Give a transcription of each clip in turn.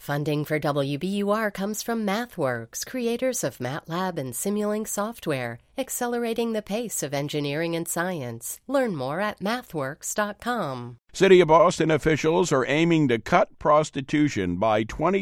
Funding for WBUR comes from MathWorks, creators of MATLAB and Simulink software, accelerating the pace of engineering and science. Learn more at mathworks.com. City of Boston officials are aiming to cut prostitution by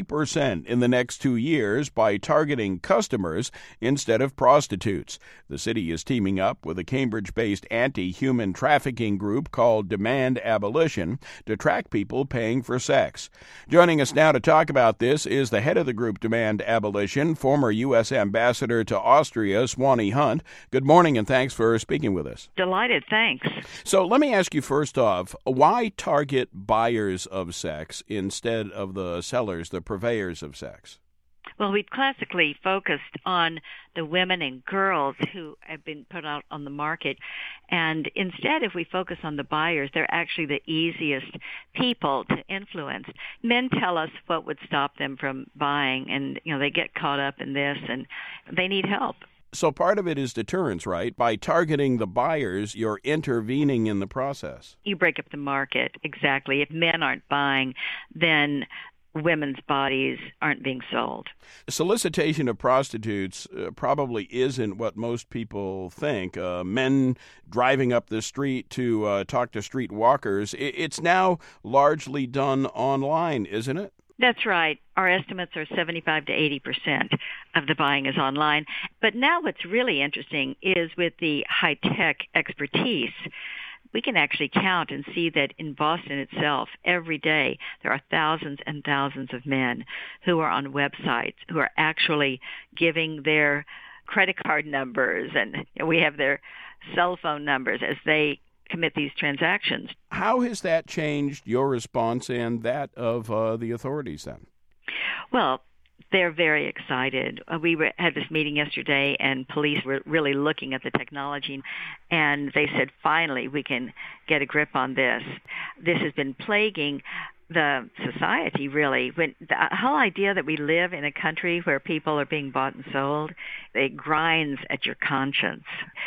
20% in the next 2 years by targeting customers instead of prostitutes. The city is teaming up with a Cambridge-based anti-human trafficking group called Demand Abolition to track people paying for sex. Joining us now to talk about this is the head of the group Demand Abolition, former U.S. Ambassador to Austria, Swanee Hunt. Good morning, and thanks for speaking with us. Delighted, thanks. So let me ask you first off, why target buyers of sex instead of the sellers, the purveyors of sex? Well, we've classically focused on the women and girls who have been put out on the market. And instead, if we focus on the buyers, they're actually the easiest people to influence. Men tell us what would stop them from buying, and they get caught up in this, and they need help. So part of it is deterrence, right? By targeting the buyers, you're intervening in the process. You break up the market, exactly. If men aren't buying, then women's bodies aren't being sold. Solicitation of prostitutes probably isn't what most people think. Men driving up the street to talk to street walkers, it's now largely done online, isn't it? That's right. Our estimates are 75 to 80% of the buying is online. But now what's really interesting is with the high-tech expertise, we can actually count and see that in Boston itself, every day, there are thousands and thousands of men who are on websites, who are actually giving their credit card numbers, and we have their cell phone numbers as they commit these transactions. How has that changed your response and that of the authorities then? Well, they're very excited. We had this meeting yesterday, and police were really looking at the technology, and they said, finally, we can get a grip on this. This has been plaguing the society, really. When the whole idea that we live in a country where people are being bought and sold, it grinds at your conscience.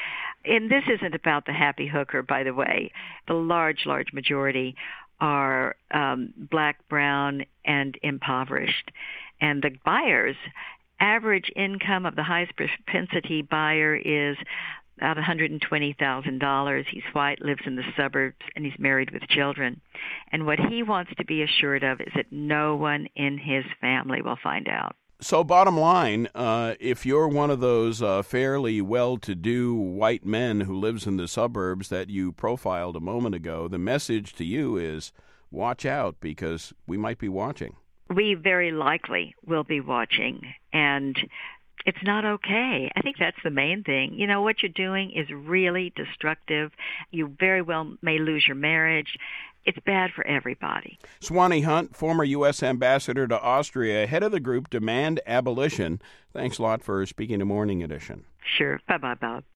And this isn't about the happy hooker, by the way. The large majority are black, brown, and impoverished. And the buyers, average income of the highest propensity buyer is about $120,000. He's white, lives in the suburbs, and he's married with children. And what he wants to be assured of is that no one in his family will find out. So bottom line, if you're one of those fairly well-to-do white men who lives in the suburbs that you profiled a moment ago, the message to you is watch out because we might be watching. We very likely will be watching, and it's not okay. I think that's the main thing. What you're doing is really destructive. You very well may lose your marriage. It's bad for everybody. Swanee Hunt, former U.S. Ambassador to Austria, head of the group Demand Abolition. Thanks a lot for speaking to Morning Edition. Sure. Bye-bye, Bob.